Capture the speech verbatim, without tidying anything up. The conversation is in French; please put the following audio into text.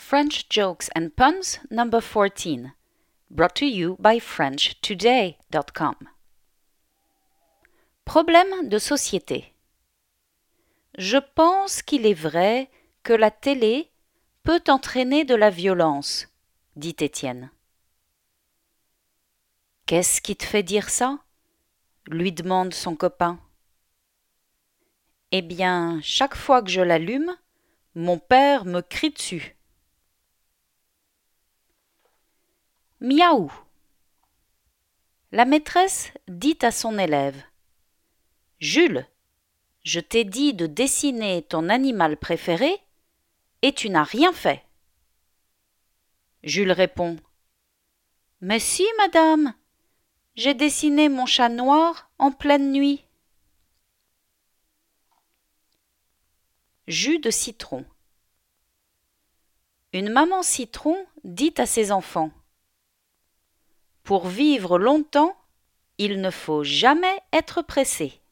French Jokes and Puns number fourteen, brought to you by French Today dot com. Problème de société. Je pense qu'il est vrai que la télé peut entraîner de la violence, dit Étienne. Qu'est-ce qui te fait dire ça ? Lui demande son copain. Eh bien, chaque fois que je l'allume, mon père me crie dessus. Miaou. La maîtresse dit à son élève. Jules, je t'ai dit de dessiner ton animal préféré et tu n'as rien fait. Jules répond. Mais si, madame, j'ai dessiné mon chat noir en pleine nuit. Jus de citron. Une maman citron dit à ses enfants. Pour vivre longtemps, il ne faut jamais être pressé.